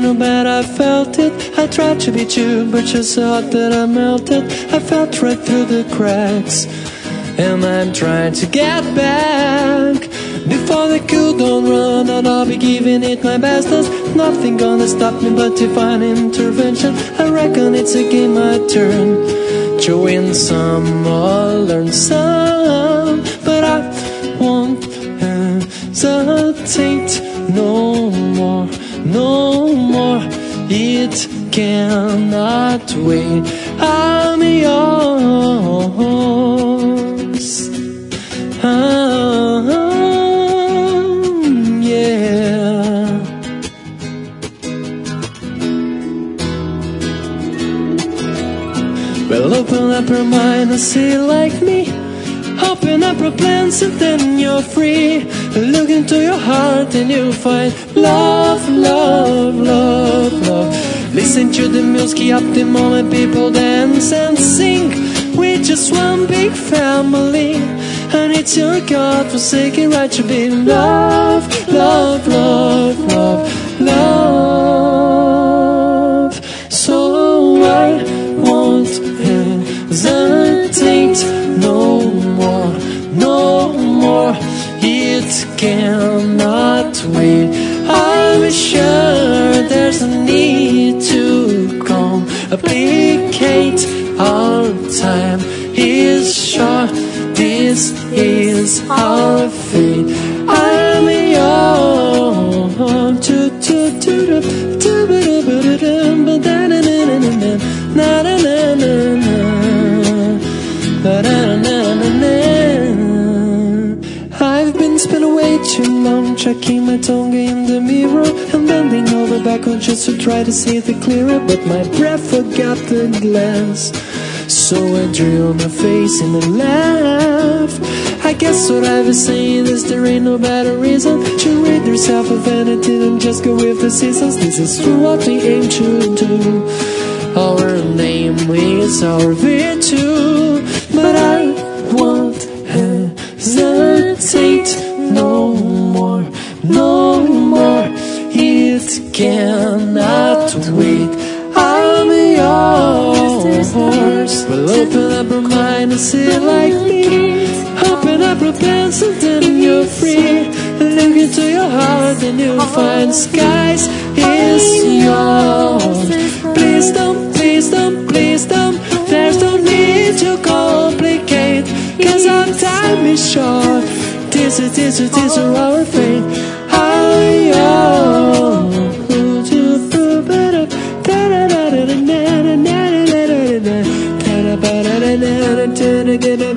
know bad, I felt it. I tried to beat you, but you saw that I melted. I felt right through the cracks, and I'm trying to get back. Before the cool don't run out, I'll be giving it my best. There's nothing gonna stop me but divine intervention. I reckon it's a game I turn to win some or learn some, but I won't hesitate no more, no more. It cannot wait. I'm yours. Yeah. Well, open up your mind and see like me. Open up your plans and then you're free. Look into your heart and you'll find love, love, love, love. Listen to the music up the moment people dance and sing. We're just one big family, and it's your God-forsaken right to be love, love, love, love, love. So I won't hesitate no more, no more. It cannot wait. I'm sure there's a need to complicate our time. Is short, this is our fate. I'm yours. I've been spending way too long checking my tongue in the mirror and bending over backwards just to try to see it clearer, but my breath forgot the glance. So I drew on my face and I laugh. I guess what I was saying is there ain't no better reason to rid yourself of vanity than just go with the seasons. This is what we aim to do. Our name is our virtue, but I won't hesitate no more, no more. It cannot wait. I'm yours. Well, open up your mind and see like me. Open up your plans and then you're free. Look into your heart and you'll find skies is yours. Please don't, please don't, please don't. There's no need to complicate, 'cause our time is short. This is our fate. I'm yours.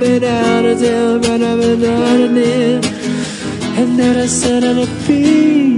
And then I said I'll be